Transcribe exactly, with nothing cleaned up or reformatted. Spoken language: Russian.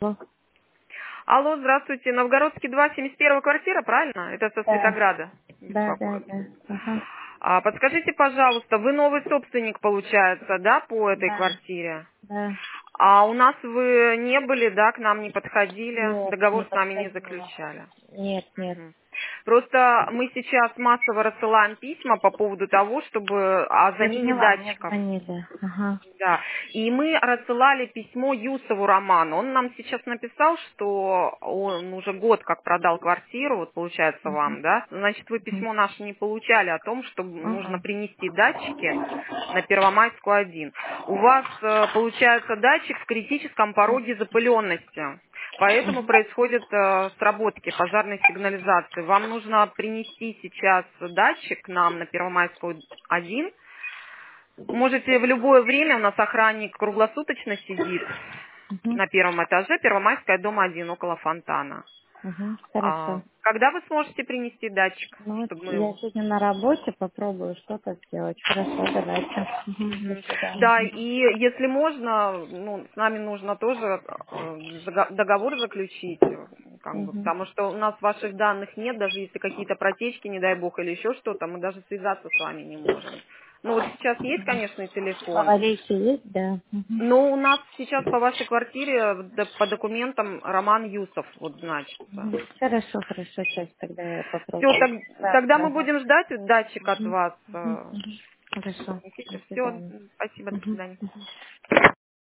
О, Алло, здравствуйте. Новгородский два, семьдесят первая квартира, правильно? Это со Да, Светограда. да, да, Беспокоит. да. Ага. А подскажите, пожалуйста, вы новый собственник, получается, да, по этой Да, квартире? да. А у нас вы не были, да, к нам не подходили, Нет, не договор с нами не подходила. заключали? Нет, нет. Мгм. Просто мы сейчас массово рассылаем письма по поводу того, чтобы о Я замене поняла, мне датчиков. звонили. Ага. Да, и мы рассылали письмо Юсову Роману. Он нам сейчас написал, что он уже год как продал квартиру, вот получается Угу. вам, да? Значит, вы Угу. письмо наше не получали о том, что нужно Угу. принести датчики на Первомайскую один. У вас, э, получается, датчик в критическом пороге запыленности. Поэтому происходят э, сработки пожарной сигнализации. Вам нужно принести сейчас датчик к нам на Первомайскую один. Можете в любое время, у нас охранник круглосуточно сидит Угу. на первом этаже, Первомайская, дом один, около фонтана. Угу. А Хорошо. когда вы сможете принести датчик, Ну вот чтобы мы я его... сегодня на работе попробую что-то сделать. Хорошо, давайте. Угу. До Мгм. Да, свидания. и если можно, ну, с нами нужно тоже э, дого- договор заключить, э, как бы, Угу. потому что у нас ваших данных нет, даже если какие-то протечки, не дай бог, или еще что-то, мы даже связаться с вами не можем. Ну вот сейчас есть, конечно, телефон. Повалейки есть, да. Угу. Но у нас сейчас по вашей квартире д- по документам Роман Юсов вот значится. Мгм. Хорошо, хорошо, сейчас тогда я Все, попробую. тогда Завтра, мы ага. будем ждать датчик от Мгм. вас. Мгм. э, Мгм. Хорошо, до Принесите. Все, свидания. спасибо, до Мгм. свидания. Мгм.